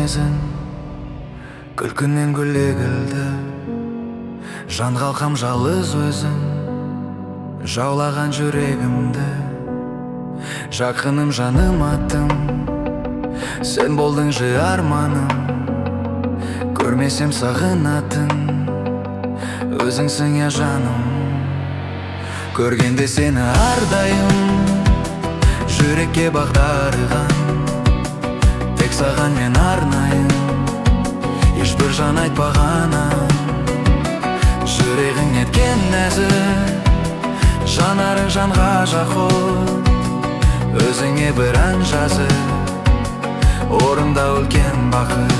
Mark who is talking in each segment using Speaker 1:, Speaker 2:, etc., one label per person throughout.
Speaker 1: мінезін, күлкінен гүл егілді. Жан қалқам жалыз өзің, жаулаған жүрегімді. Жақыным, жаным, атым, сен болдың жы арманым. Көрмесем сағынатын, өзіңсің я жаным. Көргенде сені ардайым, жүрекке бағдарыған. Тек саған мен арнайын, ешбір жан айтпағаны. Жүрегің неткен нәзір, жанарың жанға жақұт. Өзіңе бір ән жазып, орында үлкен бақыт.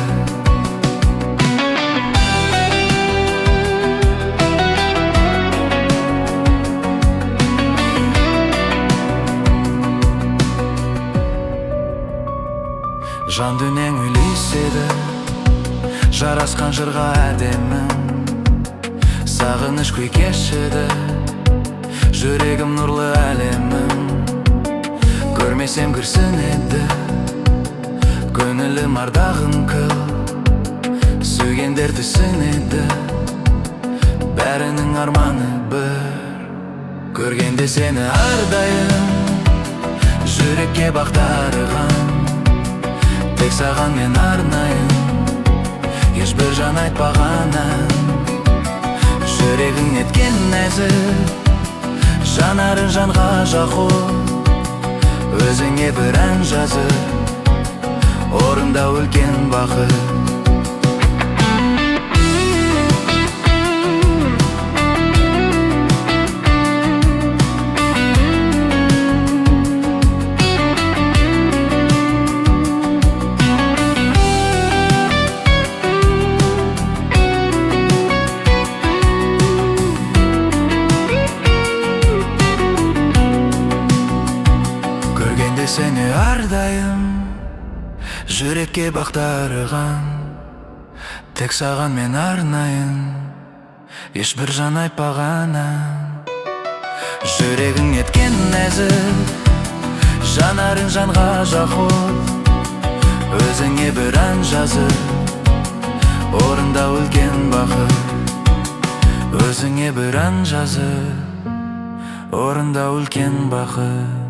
Speaker 1: Жан дүнең үйлеседі, жарасқан жырға әдемім. Сағыныш күй кешеді, жүрегім нұрлы әлемім. Көрмесем күрсінеді, көңілім ардағын кіл. Сүйгендер түсінеді, бәрінің арманы бір. Көргенде сені ардайым, жүрекке бағдарыған. Тек саған мен арнайын, ешбір жан айтпағаны. Жүрегің неткен нәзір, жанарың жанға жақұт. Өзіңе бір ән жазып, орында үлкен бақыт. Сені ардайым, жүрекке бағдарыған. Тек саған мен арнайын, ешбір жан айтпағаны. Жүрегің неткен нәзір, жанарың жанға жақұт. Өзіңе бір ән жазып, орында үлкен бақыт. Өзіңе бір ән жазып, орында үлкен бақыт.